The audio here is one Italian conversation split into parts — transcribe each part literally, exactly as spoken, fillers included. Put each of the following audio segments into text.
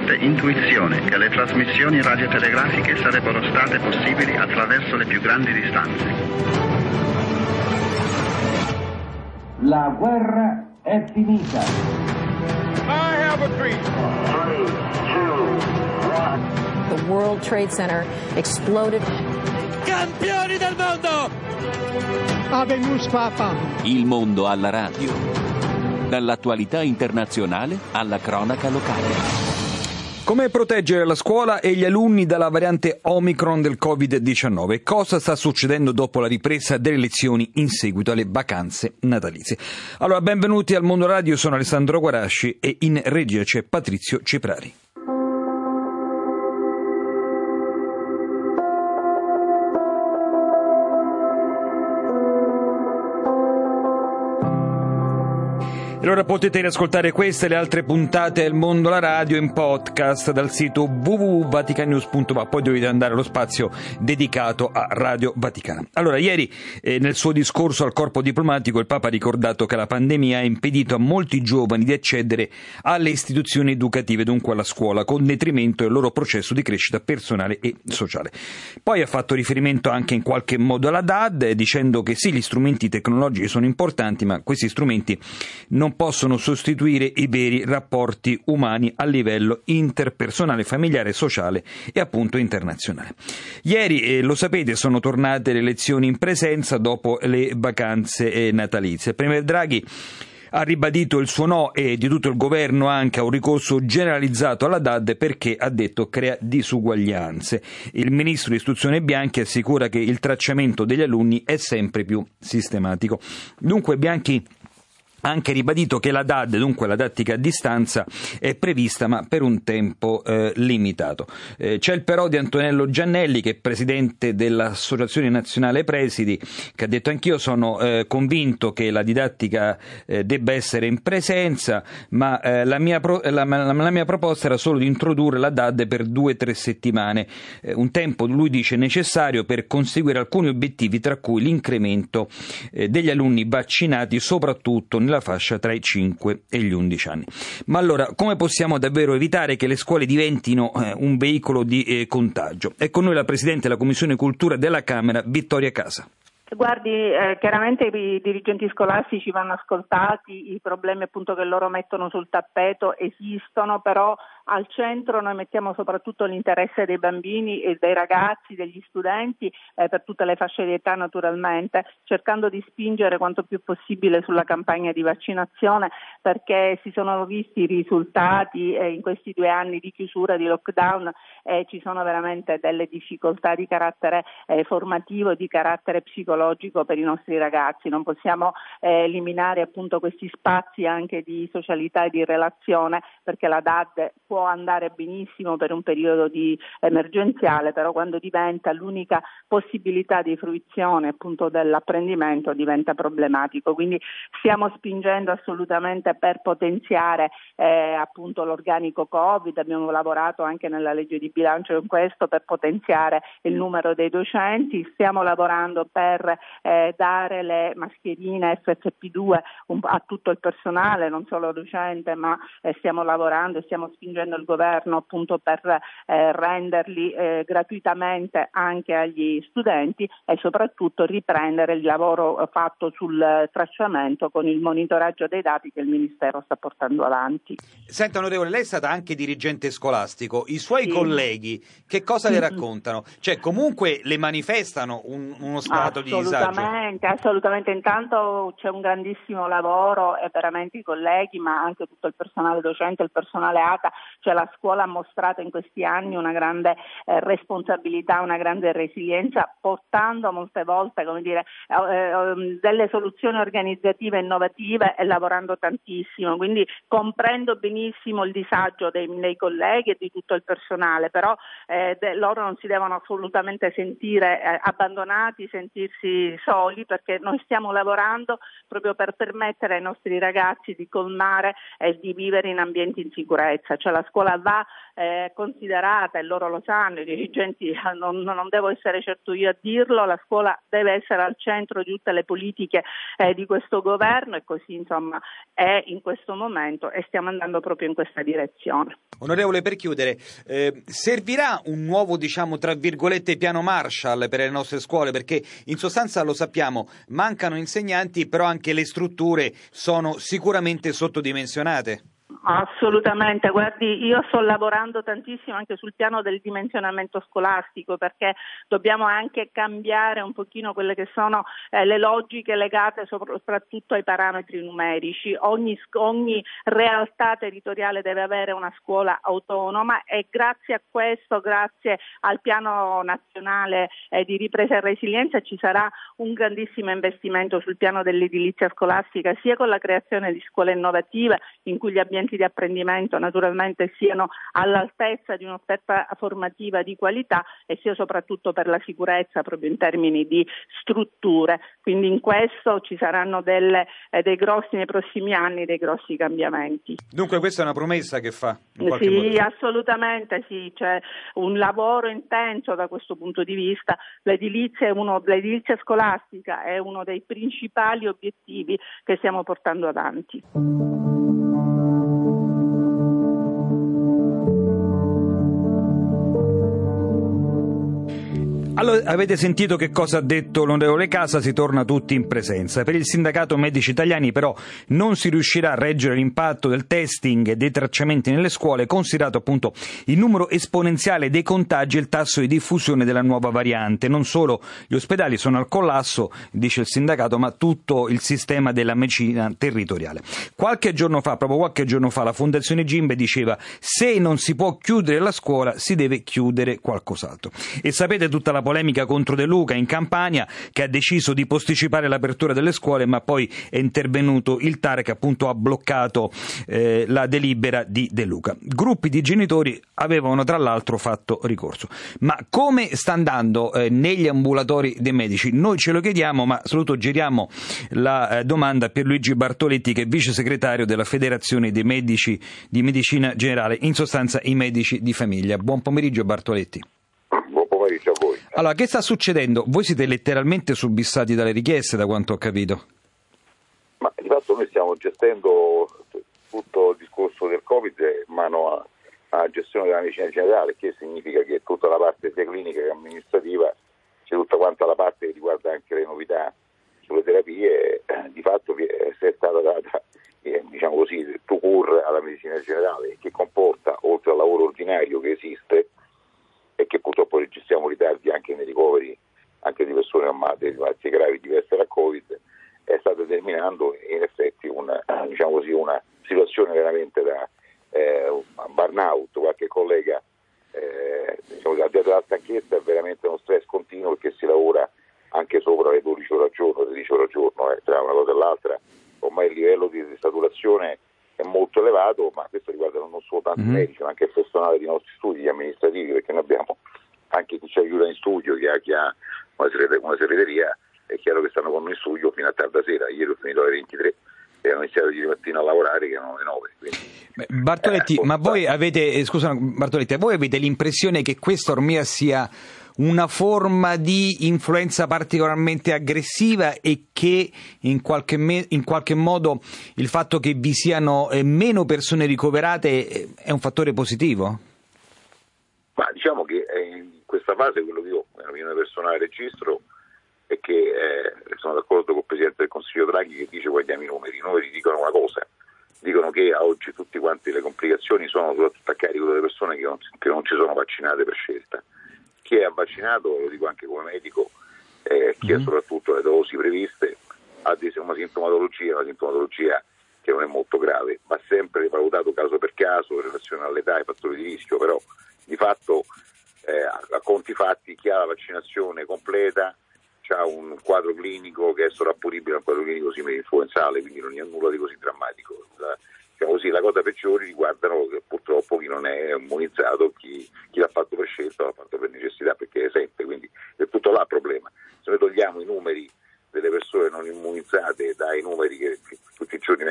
forte intuizione che le trasmissioni radiotelegrafiche sarebbero state possibili attraverso le più grandi distanze. La guerra è finita. I have a dream. Three, two, one. The World Trade Center exploded. Campioni del mondo! Habemus Papam. Il mondo alla radio. Dall'attualità internazionale alla cronaca locale. Come proteggere la scuola e gli alunni dalla variante Omicron del covid diciannove? Cosa sta succedendo dopo la ripresa delle lezioni in seguito alle vacanze natalizie? Allora, benvenuti al Mondo Radio, sono Alessandro Guarasci e in regia c'è Patrizio Ciprari. Allora potete riascoltare queste e le altre puntate del Mondo alla Radio in podcast dal sito w w w punto vatican news punto va, poi dovete andare allo spazio dedicato a Radio Vaticana. Allora, ieri eh, nel suo discorso al corpo diplomatico il Papa ha ricordato che la pandemia ha impedito a molti giovani di accedere alle istituzioni educative, dunque alla scuola, con detrimento del loro processo di crescita personale e sociale. Poi ha fatto riferimento anche in qualche modo alla D A D, dicendo che sì, gli strumenti tecnologici sono importanti, ma questi strumenti non possono sostituire i veri rapporti umani a livello interpersonale, familiare, sociale e appunto internazionale. Ieri, eh, lo sapete, sono tornate le lezioni in presenza dopo le vacanze eh, natalizie. Il Premier Draghi ha ribadito il suo no e di tutto il governo anche a un ricorso generalizzato alla D A D perché, ha detto, crea disuguaglianze. Il ministro di Istruzione Bianchi assicura che il tracciamento degli alunni è sempre più sistematico. Dunque Bianchi ha anche ribadito che la D A D, dunque la didattica a distanza, è prevista ma per un tempo eh, limitato. Eh, c'è il però di Antonello Giannelli, che è presidente dell'Associazione Nazionale Presidi, che ha detto: anch'io sono eh, convinto che la didattica eh, debba essere in presenza, ma eh, la, mia pro- la, la, la mia proposta era solo di introdurre la D A D per due o tre settimane, eh, un tempo, lui dice, necessario per conseguire alcuni obiettivi, tra cui l'incremento eh, degli alunni vaccinati, soprattutto nella fascia tra i cinque e gli undici anni. Ma allora, come possiamo davvero evitare che le scuole diventino eh, un veicolo di eh, contagio? È con noi la Presidente della Commissione Cultura della Camera, Vittoria Casa. Guardi, eh, chiaramente i dirigenti scolastici vanno ascoltati, i problemi appunto che loro mettono sul tappeto esistono, però al centro noi mettiamo soprattutto l'interesse dei bambini e dei ragazzi, degli studenti, eh, per tutte le fasce di età naturalmente, cercando di spingere quanto più possibile sulla campagna di vaccinazione, perché si sono visti i risultati eh, in questi due anni di chiusura, di lockdown, e eh, ci sono veramente delle difficoltà di carattere eh, formativo e di carattere psicologico per i nostri ragazzi. Non possiamo eh, eliminare appunto questi spazi anche di socialità e di relazione, perché la D A D può andare benissimo per un periodo di emergenziale, però quando diventa l'unica possibilità di fruizione appunto dell'apprendimento diventa problematico. Quindi stiamo spingendo assolutamente per potenziare eh, appunto l'organico Covid, abbiamo lavorato anche nella legge di bilancio in questo per potenziare il numero dei docenti, stiamo lavorando per eh, dare le mascherine F F P due un, a tutto il personale, non solo docente, ma eh, stiamo lavorando e stiamo spingendo il governo appunto per eh, renderli eh, gratuitamente anche agli studenti e soprattutto riprendere il lavoro fatto sul tracciamento con il monitoraggio dei dati che il Ministero sta portando avanti. Senta, onorevole, lei è stata anche dirigente scolastico, i suoi sì. colleghi che cosa le raccontano? Cioè comunque le manifestano un, uno stato di disagio? Assolutamente, assolutamente. Intanto c'è un grandissimo lavoro e veramente i colleghi, ma anche tutto il personale docente, il personale A T A, cioè la scuola ha mostrato in questi anni una grande eh, responsabilità, una grande resilienza, portando molte volte, come dire, eh, eh, delle soluzioni organizzative innovative e lavorando tantissimo. Quindi comprendo benissimo il disagio dei, dei colleghi e di tutto il personale, però eh, de, loro non si devono assolutamente sentire eh, abbandonati, sentirsi sentirsi soli, perché noi stiamo lavorando proprio per permettere ai nostri ragazzi di colmare e di vivere in ambienti in sicurezza. Cioè la scuola va eh, considerata, e loro lo sanno, i dirigenti, non, non devo essere certo io a dirlo, la scuola deve essere al centro di tutte le politiche eh, di questo governo, e così insomma è in questo momento, e stiamo andando proprio in questa direzione. Onorevole, per chiudere, eh, servirà un nuovo, diciamo, tra virgolette, piano Marshall per le nostre scuole? Perché in sostanza, lo sappiamo, mancano insegnanti, però anche le strutture sono sicuramente sottodimensionate. Assolutamente, guardi, io sto lavorando tantissimo anche sul piano del dimensionamento scolastico, perché dobbiamo anche cambiare un pochino quelle che sono eh, le logiche legate soprattutto ai parametri numerici. Ogni, ogni realtà territoriale deve avere una scuola autonoma, e grazie a questo, grazie al piano nazionale eh, di ripresa e resilienza, ci sarà un grandissimo investimento sul piano dell'edilizia scolastica, sia con la creazione di scuole innovative in cui gli ambienti di apprendimento naturalmente siano all'altezza di un'offerta formativa di qualità, e sia soprattutto per la sicurezza proprio in termini di strutture. Quindi in questo ci saranno delle, eh, dei grossi nei prossimi anni, dei grossi cambiamenti. Dunque questa è una promessa che fa? Sì, modo. Assolutamente sì, c'è un lavoro intenso da questo punto di vista. L'edilizia, è uno, l'edilizia scolastica è uno dei principali obiettivi che stiamo portando avanti. Allora, avete sentito che cosa ha detto l'onorevole Casa, si torna tutti in presenza. Per il sindacato medici italiani però non si riuscirà a reggere l'impatto del testing e dei tracciamenti nelle scuole, considerato appunto il numero esponenziale dei contagi e il tasso di diffusione della nuova variante. Non solo gli ospedali sono al collasso, dice il sindacato, ma tutto il sistema della medicina territoriale. Qualche giorno fa, proprio qualche giorno fa, la Fondazione Gimbe diceva: se non si può chiudere la scuola, si deve chiudere qualcos'altro. E sapete tutta la polemica contro De Luca in Campania, che ha deciso di posticipare l'apertura delle scuole, ma poi è intervenuto il TAR che appunto ha bloccato eh, la delibera di De Luca. Gruppi di genitori avevano tra l'altro fatto ricorso. Ma come sta andando eh, negli ambulatori dei medici? Noi ce lo chiediamo, ma soprattutto giriamo la eh, domanda a Pierluigi Bartoletti, che è vice segretario della Federazione dei Medici di Medicina Generale, in sostanza i medici di famiglia. Buon pomeriggio Bartoletti. Buon pomeriggio a voi. Allora, che sta succedendo? Voi siete letteralmente subissati dalle richieste, da quanto ho capito. Ma di fatto noi stiamo gestendo tutto il discorso del Covid in mano alla gestione della medicina generale, che significa che tutta la parte sia clinica che amministrativa, c'è tutta quanta la parte che riguarda anche le novità sulle terapie, di fatto è stata data, diciamo così, tout court alla medicina generale, che comporta, oltre al lavoro ordinario che esiste, e che purtroppo registriamo ritardi anche nei ricoveri anche di persone ammalate di malattie gravi diverse da Covid, è sta determinando in effetti una, diciamo così, una situazione veramente da eh, burnout. Qualche collega eh, diciamo, al di là della stanchezza è veramente uno stress continuo, perché si lavora anche sopra le dodici ore al giorno, tredici ore al giorno, eh, tra una cosa e l'altra. Ormai il livello di saturazione è molto elevato, ma questo riguarda non soltanto mm-hmm. i medici, ma anche il personale dei nostri studi, gli amministrativi, perché noi abbiamo anche chi ci aiuta in studio, chi ha, chi ha una, segreteria, una segreteria, è chiaro che stanno con noi in studio fino a tarda sera. Ieri ho finito alle ventitré e ho iniziato ieri mattina a lavorare che erano le nove. Quindi, Beh, Bartoletti, eh, ma voi avete, eh, scusa Bartoletti, voi avete l'impressione che questa ormai sia una forma di influenza particolarmente aggressiva, e che in qualche, me- in qualche modo il fatto che vi siano eh, meno persone ricoverate eh, è un fattore positivo? Ma diciamo che eh, in questa fase quello che io, nella mia personale, registro è che eh, sono d'accordo con il Presidente del Consiglio Draghi, che dice: guardiamo i numeri, i numeri dicono una cosa, dicono che a oggi tutte quante le complicazioni sono soprattutto a carico delle persone che non, che non ci sono vaccinate per scelta. Chi è vaccinato, lo dico anche come medico, eh, chi ha soprattutto le dosi previste, ha una sintomatologia, una sintomatologia che non è molto grave, va sempre valutato caso per caso in relazione all'età e ai fattori di rischio, però di fatto eh, a conti fatti chi ha la vaccinazione completa ha un quadro clinico che è sovrapponibile a un quadro clinico simile influenzale, quindi non è nulla di così drammatico. La, diciamo così, la cosa peggiore riguardano purtroppo chi non è immunizzato, chi, chi l'ha fatto per scelta, l'ha fatto per necessità perché è esente, quindi è tutto là il problema. Se noi togliamo i numeri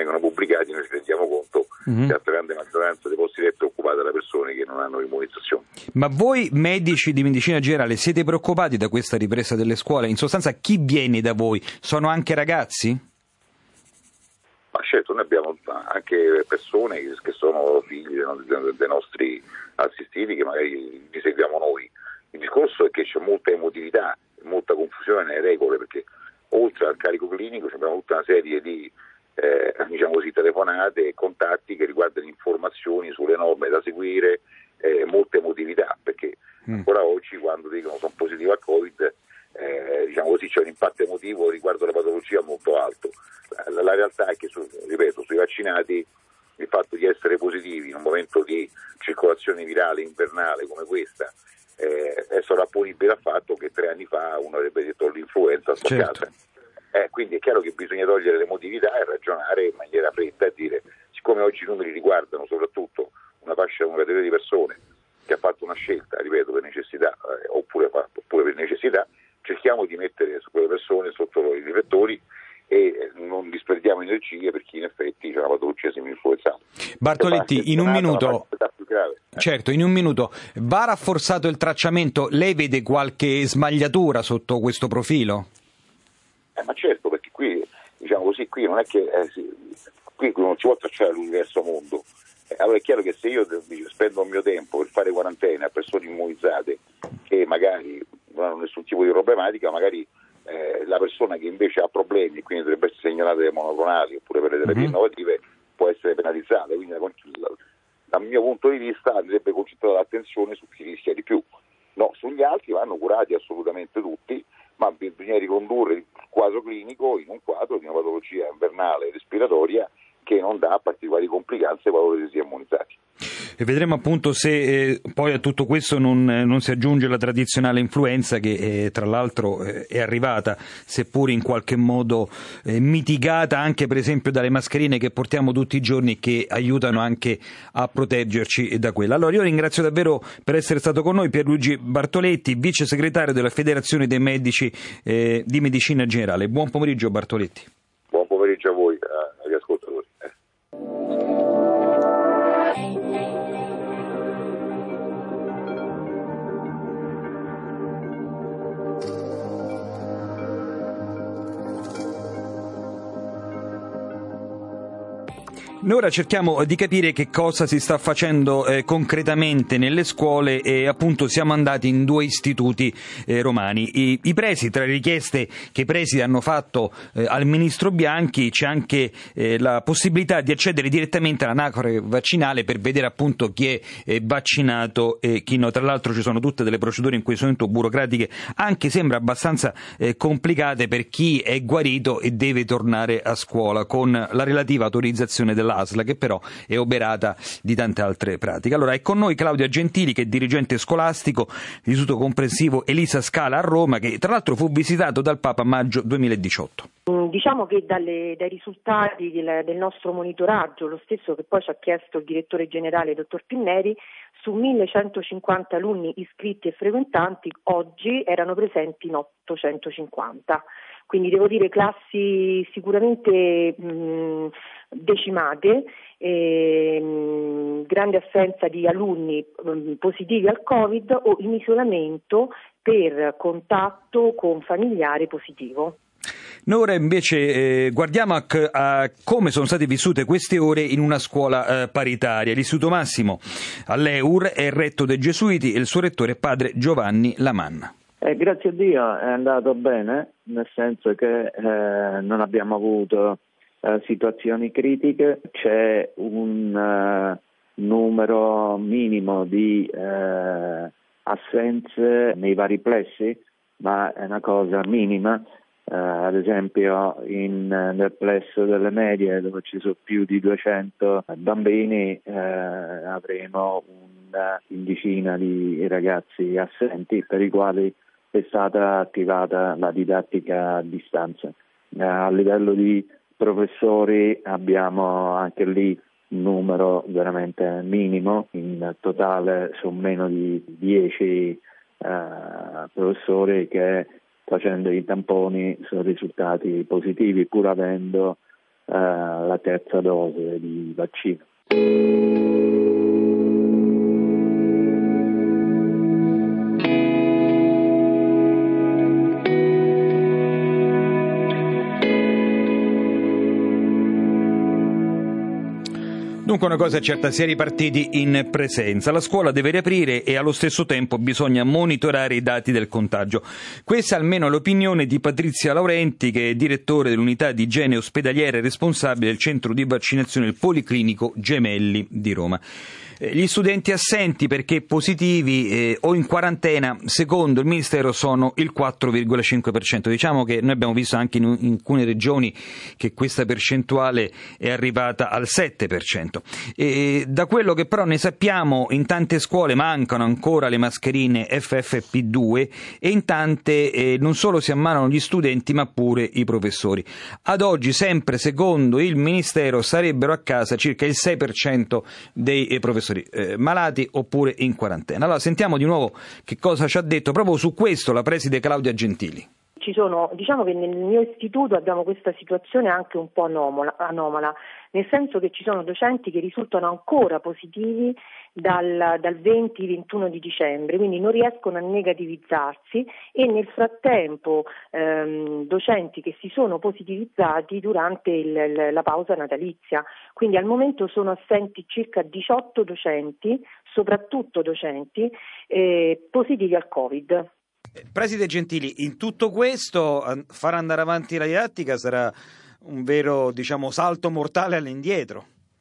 vengono pubblicati noi ci rendiamo conto mm-hmm. che la grande maggioranza dei posti letto è occupata da persone che non hanno immunizzazione. Ma voi medici di medicina generale siete preoccupati da questa ripresa delle scuole? In sostanza chi viene da voi? Sono anche ragazzi? Ma certo, noi abbiamo anche persone che sono figli dei nostri assistiti che magari li seguiamo noi. Il discorso è che c'è molta emotività, molta confusione nelle regole, perché oltre al carico clinico abbiamo tutta una serie di eh, diciamo così, telefonate e contatti che riguardano informazioni sulle norme da seguire, eh, molta emotività, perché mm. ancora oggi quando dicono sono positivo al Covid eh, diciamo così, c'è un impatto emotivo riguardo alla patologia molto alto. La, la realtà è che, su, ripeto, sui vaccinati il fatto di essere positivi in un momento di circolazione virale invernale come questa eh, è sovrapponibile al fatto che tre anni fa uno avrebbe detto l'influenza sta a casa. Eh, quindi è chiaro che bisogna togliere l'emotività e ragionare in maniera fredda e dire, siccome oggi i numeri riguardano soprattutto una fascia, una categoria di persone che ha fatto una scelta, ripeto, per necessità eh, oppure, oppure per necessità, cerchiamo di mettere su quelle persone sotto i riflettori e non disperdiamo energie per chi in effetti c'è una patologia semi-influenzale. Bartoletti, in un minuto, certo, in un minuto, va rafforzato il tracciamento, lei vede qualche smagliatura sotto questo profilo? Eh, ma certo, perché qui, diciamo così, qui non è che eh, si, qui non si può tracciare l'universo mondo. Eh, allora è chiaro che se io spendo il mio tempo per fare quarantena a persone immunizzate che magari non hanno nessun tipo di problematica, magari eh, la persona che invece ha problemi e quindi dovrebbe essere segnalata dai monoclonali oppure per le terapie mm-hmm. innovative può essere penalizzata. Quindi dal mio punto di vista andrebbe concentrata l'attenzione su chi rischia di più. No, sugli altri vanno curati assolutamente tutti, ma bisogna ricondurre il quadro clinico in un quadro di una patologia invernale respiratoria che non dà particolari complicanze qualora si sia immunizzati. E vedremo appunto se eh, poi a tutto questo non, non si aggiunge la tradizionale influenza che eh, tra l'altro eh, è arrivata, seppur in qualche modo eh, mitigata anche per esempio dalle mascherine che portiamo tutti i giorni, che aiutano anche a proteggerci da quella. Allora io ringrazio davvero per essere stato con noi Pierluigi Bartoletti, vice segretario della Federazione dei Medici eh, di Medicina Generale. Buon pomeriggio Bartoletti. Buon pomeriggio a voi, agli ascoltatori. Noi ora cerchiamo di capire che cosa si sta facendo eh, concretamente nelle scuole e appunto siamo andati in due istituti eh, romani. I, I presidi, tra le richieste che i presidi hanno fatto eh, al ministro Bianchi c'è anche eh, la possibilità di accedere direttamente all'anacore vaccinale per vedere appunto chi è eh, vaccinato e chi no. Tra l'altro ci sono tutte delle procedure in questo momento burocratiche, anche sembra abbastanza eh, complicate per chi è guarito e deve tornare a scuola, con la relativa autorizzazione della A S L, che però è oberata di tante altre pratiche. Allora è con noi Claudia Gentili, che è dirigente scolastico dell'Istituto Comprensivo Elisa Scala a Roma, che tra l'altro fu visitato dal Papa a maggio duemiladiciotto. Diciamo che dalle, dai risultati del, del nostro monitoraggio, lo stesso che poi ci ha chiesto il direttore generale dottor Pinneri, su millecentocinquanta alunni iscritti e frequentanti oggi erano presenti in ottocentocinquanta. Quindi devo dire classi sicuramente mh, decimate, e, mh, grande assenza di alunni mh, positivi al Covid o in isolamento per contatto con familiare positivo. Noi ora invece eh, guardiamo a, a come sono state vissute queste ore in una scuola eh, paritaria. L'Istituto Massimo all'E U R è retto dai Gesuiti e il suo rettore è padre Giovanni Lamanna. Eh, grazie a Dio è andato bene, nel senso che eh, non abbiamo avuto eh, situazioni critiche, c'è un uh, numero minimo di uh, assenze nei vari plessi, ma è una cosa minima. Uh, ad esempio in, nel plesso delle medie, dove ci sono più di duecento bambini, uh, avremo una quindicina di ragazzi assenti per i quali è stata attivata la didattica a distanza. Uh, a livello di professori abbiamo anche lì un numero veramente minimo, in totale sono meno di dieci uh, professori che facendo i tamponi sono risultati positivi, pur avendo la terza dose di vaccino. Dunque una cosa è certa, si è ripartiti in presenza. La scuola deve riaprire e allo stesso tempo bisogna monitorare i dati del contagio. Questa è almeno l'opinione di Patrizia Laurenti, che è direttore dell'unità di igiene ospedaliera e responsabile del centro di vaccinazione del Policlinico Gemelli di Roma. Gli studenti assenti perché positivi eh, o in quarantena, secondo il Ministero, sono il quattro virgola cinque per cento. Diciamo che noi abbiamo visto anche in, in alcune regioni che questa percentuale è arrivata al sette per cento. E da quello che però ne sappiamo, in tante scuole mancano ancora le mascherine F F P due e in tante eh, non solo si ammalano gli studenti ma pure i professori. Ad oggi, sempre secondo il Ministero, sarebbero a casa circa il sei per cento dei eh, professori eh, malati oppure in quarantena. Allora sentiamo di nuovo che cosa ci ha detto proprio su questo la preside Claudia Gentili. Ci sono, diciamo che nel mio istituto abbiamo questa situazione anche un po' anomala, anomala, nel senso che ci sono docenti che risultano ancora positivi dal, dal venti ventuno di dicembre, quindi non riescono a negativizzarsi, e nel frattempo ehm, docenti che si sono positivizzati durante il, la pausa natalizia. Quindi al momento sono assenti circa diciotto docenti, soprattutto docenti, eh, positivi al Covid. Preside Gentili, in tutto questo far andare avanti la didattica sarà un vero, diciamo, salto mortale all'indietro.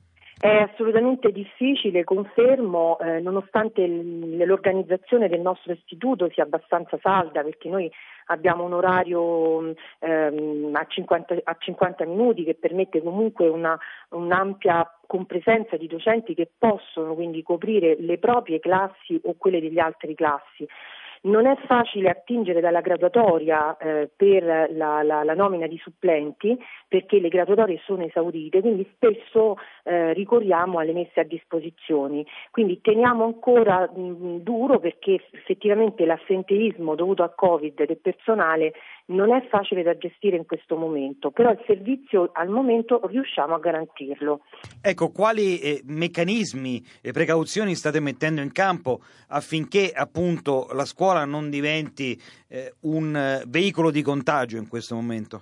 È assolutamente difficile, confermo, eh, nonostante l- l'organizzazione del nostro istituto sia abbastanza salda, perché noi abbiamo un orario ehm, a, cinquanta, a cinquanta minuti che permette comunque una, un'ampia compresenza di docenti che possono quindi coprire le proprie classi o quelle degli altri classi. Non è facile attingere dalla graduatoria eh, per la, la, la nomina di supplenti, perché le graduatorie sono esaurite, quindi spesso eh, ricorriamo alle messe a disposizione. Quindi teniamo ancora mh, duro, perché effettivamente l'assenteismo dovuto al Covid del personale non è facile da gestire in questo momento, però il servizio al momento riusciamo a garantirlo. Ecco, quali eh, meccanismi e precauzioni state mettendo in campo affinché appunto la scuola non diventi eh, un eh, veicolo di contagio in questo momento?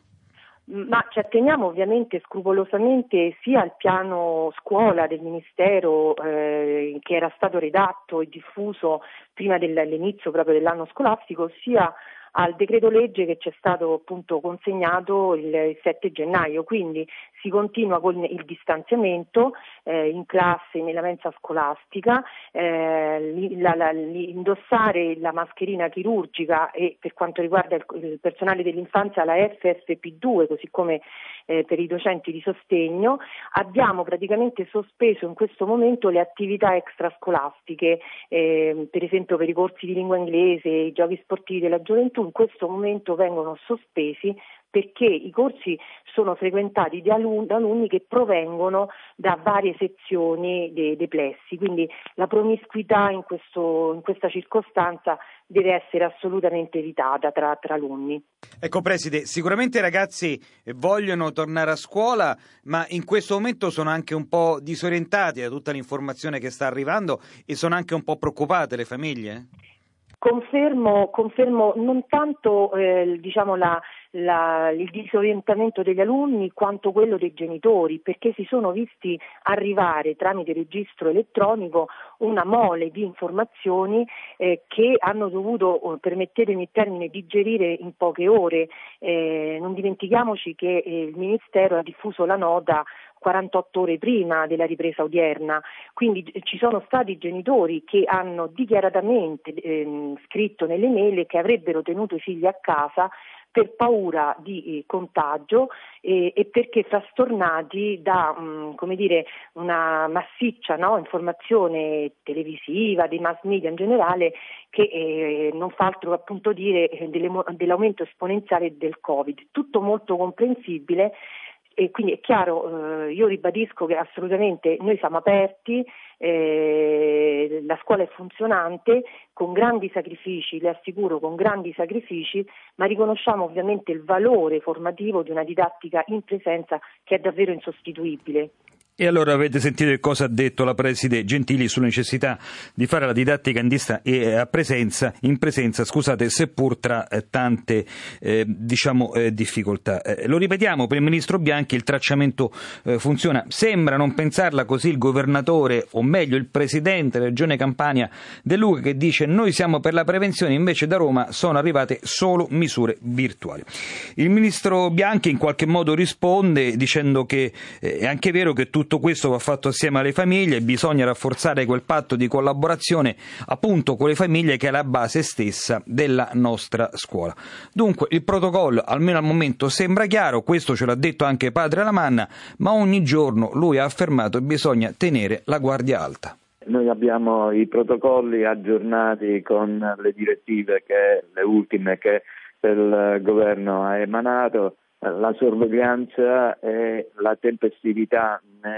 Ma ci atteniamo ovviamente scrupolosamente sia al piano scuola del Ministero eh, che era stato redatto e diffuso prima dell'inizio proprio dell'anno scolastico, sia al decreto legge che ci è stato appunto consegnato il sette gennaio, quindi si continua con il distanziamento eh, in classe, nella mensa scolastica, eh, la, la, indossare la mascherina chirurgica e, per quanto riguarda il, il personale dell'infanzia, la F F P due, così come eh, per i docenti di sostegno. Abbiamo praticamente sospeso in questo momento le attività extrascolastiche, eh, per esempio per i corsi di lingua inglese, i giochi sportivi della gioventù. In questo momento vengono sospesi perché i corsi sono frequentati da alunni, da alunni che provengono da varie sezioni dei, dei plessi, quindi la promiscuità in, questo, in questa circostanza deve essere assolutamente evitata tra, tra alunni. Ecco Preside, sicuramente i ragazzi vogliono tornare a scuola, ma in questo momento sono anche un po' disorientati da tutta l'informazione che sta arrivando e sono anche un po' preoccupate le famiglie? Confermo, confermo non tanto eh, diciamo la, la, il disorientamento degli alunni quanto quello dei genitori, perché si sono visti arrivare tramite registro elettronico una mole di informazioni eh, che hanno dovuto, permettetemi il termine, digerire in poche ore. Eh, non dimentichiamoci che eh, il Ministero ha diffuso la nota quarantotto ore prima della ripresa odierna, quindi ci sono stati genitori che hanno dichiaratamente eh, scritto nelle mail che avrebbero tenuto i figli a casa per paura di eh, contagio eh, e perché frastornati da mh, come dire, una massiccia no, informazione televisiva, dei mass media in generale, che eh, non fa altro appunto dire eh, delle, dell'aumento esponenziale del Covid. Tutto molto comprensibile. E quindi è chiaro, eh, io ribadisco che assolutamente noi siamo aperti, eh, la scuola è funzionante, con grandi sacrifici, le assicuro con grandi sacrifici, ma riconosciamo ovviamente il valore formativo di una didattica in presenza che è davvero insostituibile. E allora avete sentito che cosa ha detto la preside Gentili sulla necessità di fare la didattica in, dista- e a presenza, in presenza, scusate, seppur tra eh, tante eh, diciamo eh, difficoltà. Eh, lo ripetiamo, per il ministro Bianchi il tracciamento eh, funziona. Sembra non pensarla così il governatore, o meglio il presidente della Regione Campania De Luca, che dice noi siamo per la prevenzione, invece da Roma sono arrivate solo misure virtuali. Il ministro Bianchi in qualche modo risponde dicendo che eh, è anche vero che tutto Tutto questo va fatto assieme alle famiglie, bisogna rafforzare quel patto di collaborazione appunto con le famiglie che è la base stessa della nostra scuola. Dunque il protocollo almeno al momento sembra chiaro, questo ce l'ha detto anche padre Lamanna, ma ogni giorno lui ha affermato che bisogna tenere la guardia alta. Noi abbiamo i protocolli aggiornati con le direttive, che le ultime che il governo ha emanato. La sorveglianza e la tempestività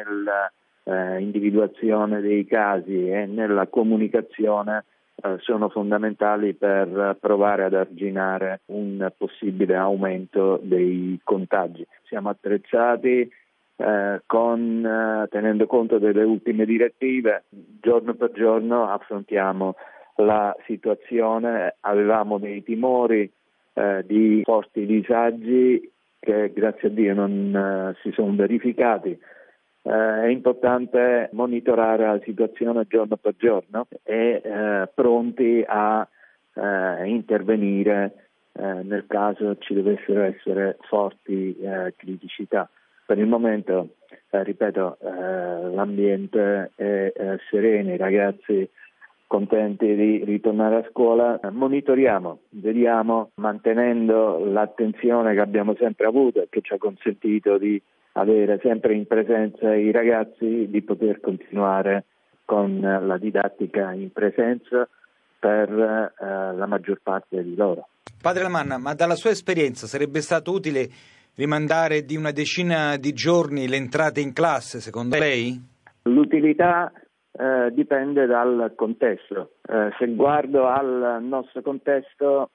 nell'individuazione eh, dei casi e nella comunicazione eh, sono fondamentali per provare ad arginare un possibile aumento dei contagi. Siamo attrezzati eh, con, eh, tenendo conto delle ultime direttive, giorno per giorno affrontiamo la situazione, avevamo dei timori eh, di forti disagi che grazie a Dio non uh, si sono verificati. Uh, è importante monitorare la situazione giorno per giorno e uh, pronti a uh, intervenire uh, nel caso ci dovessero essere forti uh, criticità. Per il momento, uh, ripeto, uh, l'ambiente è uh, sereno, i ragazzi contenti di ritornare a scuola. Monitoriamo, vediamo, mantenendo l'attenzione che abbiamo sempre avuto e che ci ha consentito di avere sempre in presenza i ragazzi, di poter continuare con la didattica in presenza per eh, la maggior parte di loro. Padre Lamanna, ma dalla sua esperienza sarebbe stato utile rimandare di una decina di giorni le entrate in classe, secondo lei? L'utilità Eh, dipende dal contesto. Eh, se guardo al nostro contesto,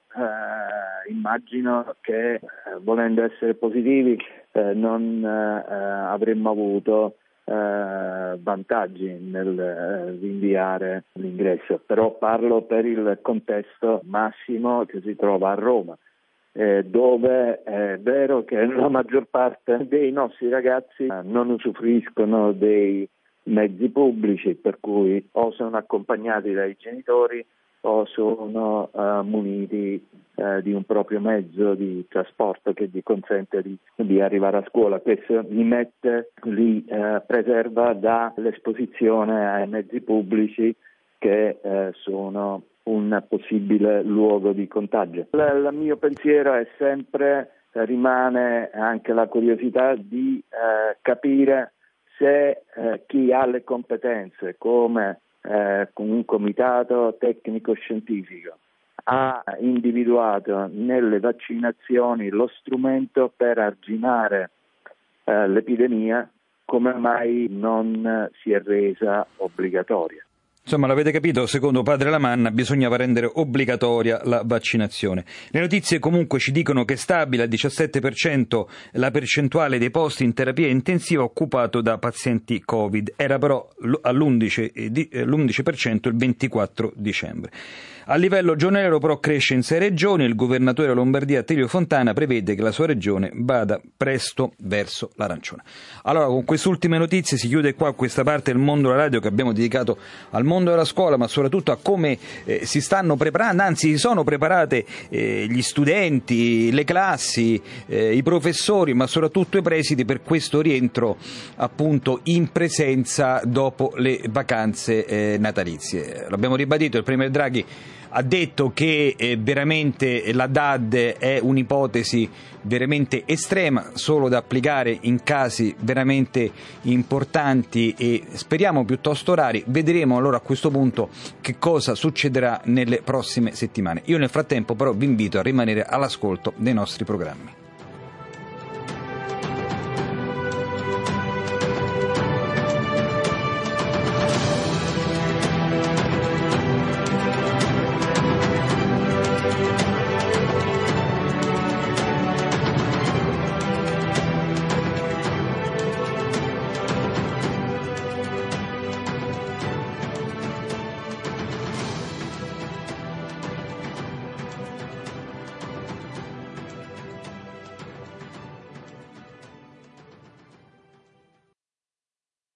eh, immagino che, eh, volendo essere positivi, eh, non eh, avremmo avuto eh, vantaggi nel eh, rinviare l'ingresso. Però parlo per il contesto massimo che si trova a Roma, eh, dove è vero che la maggior parte dei nostri ragazzi eh, non usufruiscono dei mezzi pubblici, per cui o sono accompagnati dai genitori o sono uh, muniti uh, di un proprio mezzo di trasporto che gli consente di, di arrivare a scuola. Questo li mette, li uh, preserva dall'esposizione ai mezzi pubblici che uh, sono un possibile luogo di contagio. Il mio pensiero è sempre, rimane anche la curiosità di uh, capire se eh, chi ha le competenze come eh, un comitato tecnico-scientifico ha individuato nelle vaccinazioni lo strumento per arginare eh, l'epidemia, come mai non si è resa obbligatoria. Insomma, l'avete capito, secondo padre Lamanna bisognava rendere obbligatoria la vaccinazione. Le notizie comunque ci dicono che è stabile al diciassette per cento la percentuale dei posti in terapia intensiva occupato da pazienti Covid, era però all'undici per cento il ventiquattro dicembre. A livello giornaliero però cresce in sei regioni, il governatore della Lombardia Attilio Fontana prevede che la sua regione vada presto verso l'arancione. Allora, con queste ultime notizie si chiude qua questa parte del mondo della radio che abbiamo dedicato al mondo della scuola, ma soprattutto a come eh, si stanno preparando, anzi si sono preparate eh, gli studenti, le classi, eh, i professori, ma soprattutto i presidi per questo rientro appunto in presenza dopo le vacanze eh, natalizie. L'abbiamo ribadito, il premier Draghi ha detto che eh, veramente la D A D è un'ipotesi veramente estrema, solo da applicare in casi veramente importanti e speriamo piuttosto rari. Vedremo allora a questo punto che cosa succederà nelle prossime settimane. Io nel frattempo però vi invito a rimanere all'ascolto dei nostri programmi.